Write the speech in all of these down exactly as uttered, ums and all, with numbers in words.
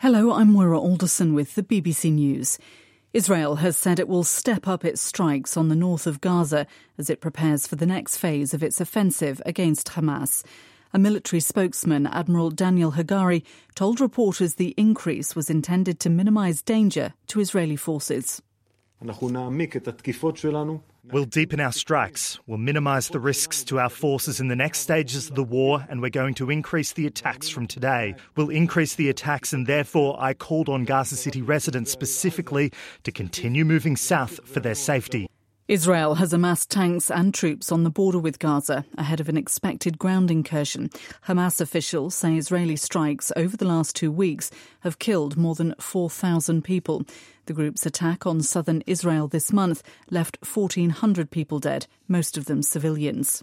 Hello, I'm Moira Alderson with the B B C News. Israel has said it will step up its strikes on the north of Gaza as it prepares for the next phase of its offensive against Hamas. A military spokesman, Admiral Daniel Hagari, told reporters the increase was intended to minimise danger to Israeli forces. We'll deepen our strikes, we'll minimise the risks to our forces in the next stages of the war, and we're going to increase the attacks from today. We'll increase the attacks, and therefore I called on Gaza City residents specifically to continue moving south for their safety. Israel has amassed tanks and troops on the border with Gaza ahead of an expected ground incursion. Hamas officials say Israeli strikes over the last two weeks have killed more than four thousand people. The group's attack on southern Israel this month left fourteen hundred people dead, most of them civilians.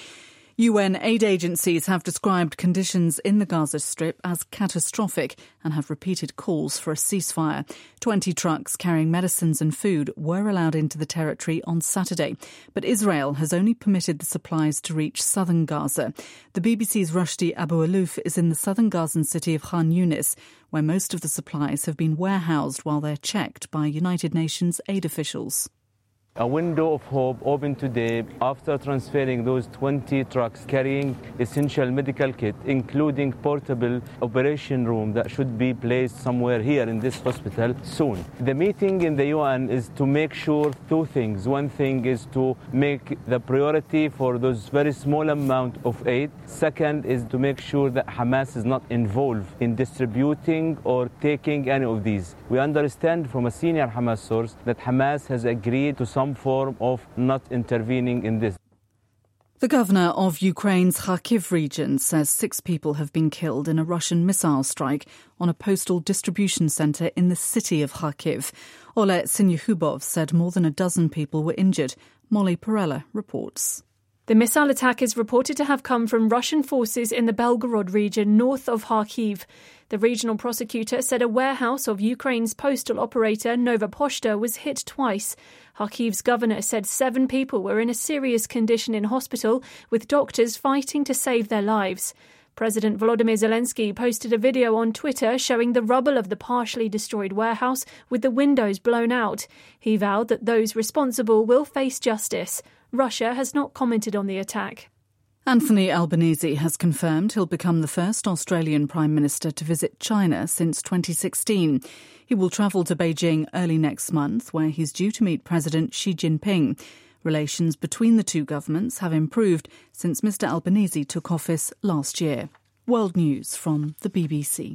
U N aid agencies have described conditions in the Gaza Strip as catastrophic and have repeated calls for a ceasefire. Twenty trucks carrying medicines and food were allowed into the territory on Saturday, but Israel has only permitted the supplies to reach southern Gaza. The B B C's Rushdie Abu-Alouf is in the southern Gazan city of Khan Yunis, where most of the supplies have been warehoused while they're checked by United Nations aid officials. A window of hope opened today after transferring those twenty trucks carrying essential medical kit, including portable operation room that should be placed somewhere here in this hospital soon. The meeting in the U N is to make sure two things. One thing is to make the priority for those very small amount of aid. Second is to make sure that Hamas is not involved in distributing or taking any of these. We understand from a senior Hamas source that Hamas has agreed to some form of not intervening in this. The governor of Ukraine's Kharkiv region says six people have been killed in a Russian missile strike on a postal distribution centre in the city of Kharkiv. Oleg Sinyuhubov said more than a dozen people were injured. Molly Perella reports. The missile attack is reported to have come from Russian forces in the Belgorod region north of Kharkiv. The regional prosecutor said a warehouse of Ukraine's postal operator Nova Poshta was hit twice. Kharkiv's governor said seven people were in a serious condition in hospital, with doctors fighting to save their lives. President Volodymyr Zelensky posted a video on Twitter showing the rubble of the partially destroyed warehouse with the windows blown out. He vowed that those responsible will face justice. Russia has not commented on the attack. Anthony Albanese has confirmed he'll become the first Australian Prime Minister to visit China since twenty sixteen. He will travel to Beijing early next month, where he's due to meet President Xi Jinping. Relations between the two governments have improved since Mr Albanese took office last year. World News from the B B C.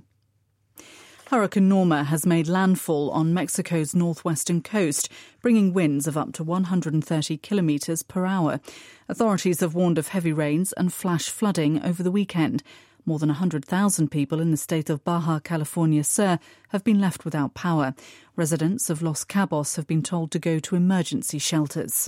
Hurricane Norma has made landfall on Mexico's northwestern coast, bringing winds of up to one hundred thirty kilometres per hour. Authorities have warned of heavy rains and flash flooding over the weekend. More than one hundred thousand people in the state of Baja California Sur have been left without power. Residents of Los Cabos have been told to go to emergency shelters.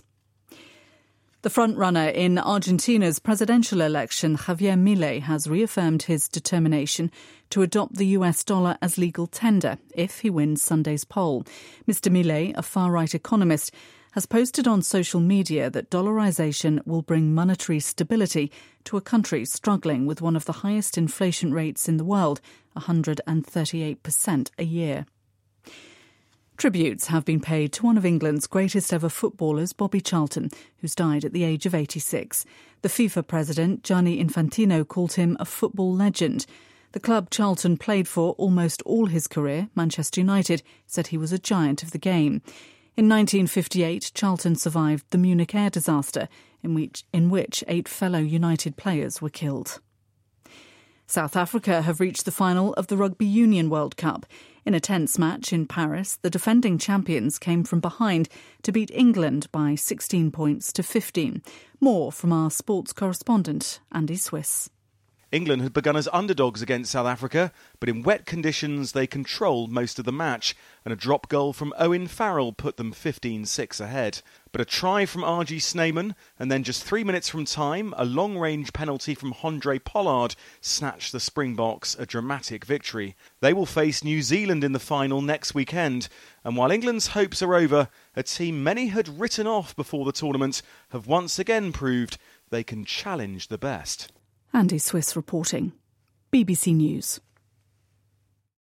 The frontrunner in Argentina's presidential election, Javier Milei, has reaffirmed his determination to adopt the U S dollar as legal tender if he wins Sunday's poll. Mister Milei, a far-right economist, has posted on social media that dollarization will bring monetary stability to a country struggling with one of the highest inflation rates in the world, one hundred thirty-eight percent a year. Tributes have been paid to one of England's greatest ever footballers, Bobby Charlton, who's died at the age of eighty-six. The FIFA president, Gianni Infantino, called him a football legend. The club Charlton played for almost all his career, Manchester United, said he was a giant of the game. In nineteen fifty-eight, Charlton survived the Munich air disaster, in which, in which eight fellow United players were killed. South Africa have reached the final of the Rugby Union World Cup. In a tense match in Paris, the defending champions came from behind to beat England by sixteen points to fifteen. More from our sports correspondent, Andy Swiss. England had begun as underdogs against South Africa, but in wet conditions they controlled most of the match, and a drop goal from Owen Farrell put them fifteen six ahead. But a try from R G Snyman, and then just three minutes from time, a long-range penalty from Handré Pollard snatched the Springboks a dramatic victory. They will face New Zealand in the final next weekend, and while England's hopes are over, a team many had written off before the tournament have once again proved they can challenge the best. Andy Swiss reporting. B B C News.